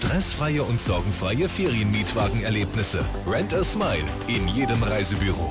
Stressfreie und sorgenfreie Ferienmietwagenerlebnisse. Rent a Smile in jedem Reisebüro.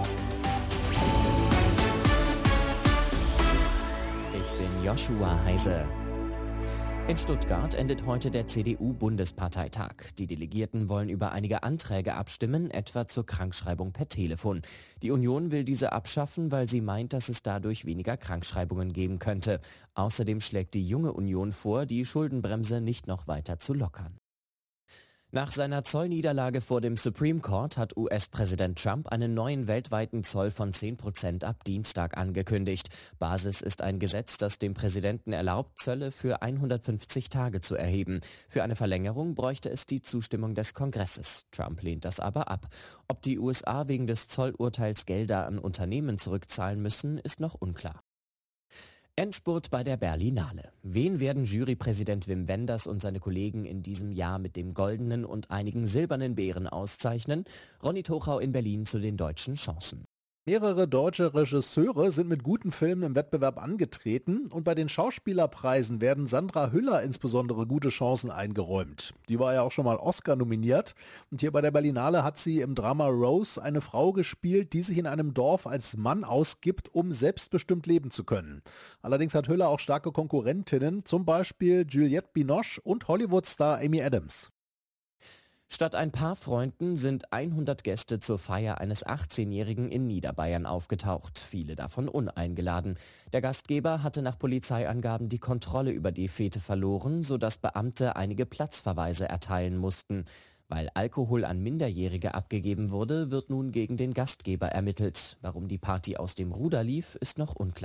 Ich bin Joshua Heise. In Stuttgart endet heute der CDU-Bundesparteitag. Die Delegierten wollen über einige Anträge abstimmen, etwa zur Krankschreibung per Telefon. Die Union will diese abschaffen, weil sie meint, dass es dadurch weniger Krankschreibungen geben könnte. Außerdem schlägt die Junge Union vor, die Schuldenbremse nicht noch weiter zu lockern. Nach seiner Zollniederlage vor dem Supreme Court hat US-Präsident Trump einen neuen weltweiten Zoll von 10% ab Dienstag angekündigt. Basis ist ein Gesetz, das dem Präsidenten erlaubt, Zölle für 150 Tage zu erheben. Für eine Verlängerung bräuchte es die Zustimmung des Kongresses. Trump lehnt das aber ab. Ob die USA wegen des Zollurteils Gelder an Unternehmen zurückzahlen müssen, ist noch unklar. Endspurt bei der Berlinale. Wen werden Jurypräsident Wim Wenders und seine Kollegen in diesem Jahr mit dem goldenen und einigen silbernen Bären auszeichnen? Ronny Tochau in Berlin zu den deutschen Chancen. Mehrere deutsche Regisseure sind mit guten Filmen im Wettbewerb angetreten und bei den Schauspielerpreisen werden Sandra Hüller insbesondere gute Chancen eingeräumt. Die war ja auch schon mal Oscar nominiert und hier bei der Berlinale hat sie im Drama Rose eine Frau gespielt, die sich in einem Dorf als Mann ausgibt, um selbstbestimmt leben zu können. Allerdings hat Hüller auch starke Konkurrentinnen, zum Beispiel Juliette Binoche und Hollywood-Star Amy Adams. Statt ein paar Freunden sind 100 Gäste zur Feier eines 18-Jährigen in Niederbayern aufgetaucht, viele davon uneingeladen. Der Gastgeber hatte nach Polizeiangaben die Kontrolle über die Fete verloren, sodass Beamte einige Platzverweise erteilen mussten. Weil Alkohol an Minderjährige abgegeben wurde, wird nun gegen den Gastgeber ermittelt. Warum die Party aus dem Ruder lief, ist noch unklar.